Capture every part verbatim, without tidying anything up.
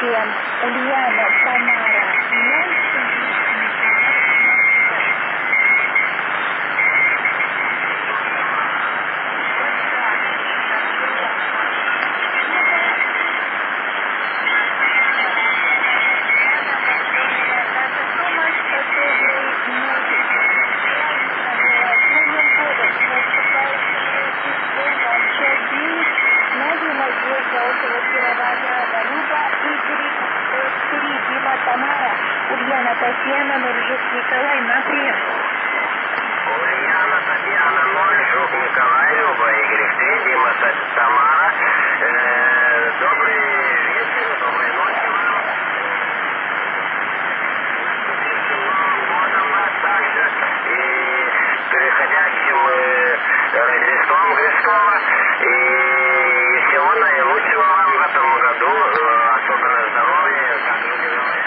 семь, Ульяна, Тамара. Тамара, Ульяна, Татьяна, Нуржук, Николай, на прием. Ульяна, Татьяна, Нуржук, Николай, Люба, Игорь, три, Дима, Тамара. Э, добрый вечер, доброй ночи вам. С Новым годом вас также. И переходящим э, Рождеством Христова. И всего наилучшего вам в этом году. Э, особенно здоровья, как люди говорят.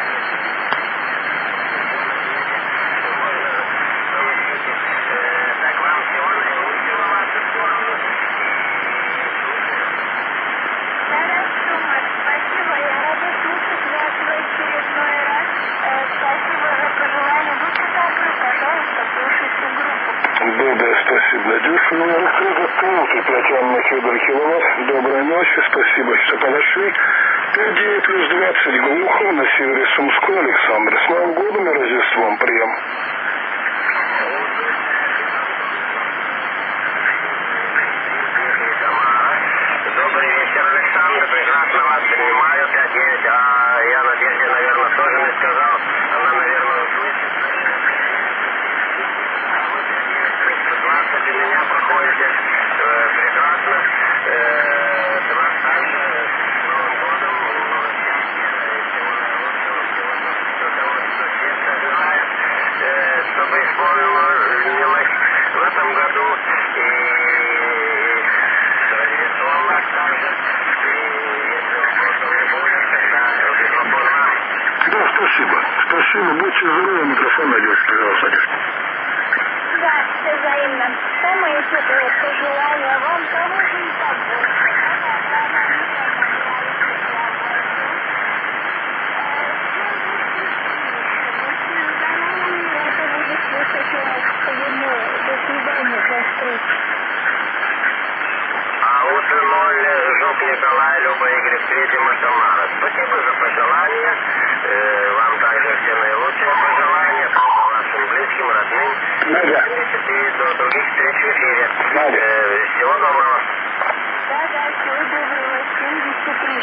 Доброе, спасибо, Надюша. Ну, я рассказываю, Татьяна Федор Киловатт. Доброй ночи, спасибо, что подошли. девять плюс двадцать Глухов на севере Сумской, Александр. С Новым годом и Рождеством, прием. Добрый вечер, Александр. Прекрасно вас принимаю. пять девять. А я Надежде, наверное, тоже не сказал. Она, наверное, услышит. двадцать у меня проходите. Э, прекрасно. Э, вас также с Новым годом. Много счастья. Всего наилучшего. Всего того, что сердце желает. Э, чтобы исполнилось в этом году. И с Рождеством вас также. И если вопросов не будет, тогда микрофон вам. Да, спасибо. Спасибо. Будьте здоровы. Микрофон найдешь, пожалуйста, Надюша. Да, все взаимно. Самые теплые пожелания вам того же и побольше. Это будет слушать вас по ему. До свидания, до встречи. Ауто ноль, Жук Николай, Люба, Игорь, Третьема, Тамара. Спасибо за пожелания. Э, вам также все наилучшие пожелания. Вашим близким, родным. Надя. И до других встреч в эфире. Надя. Э, всего доброго. Да, да, всего доброго.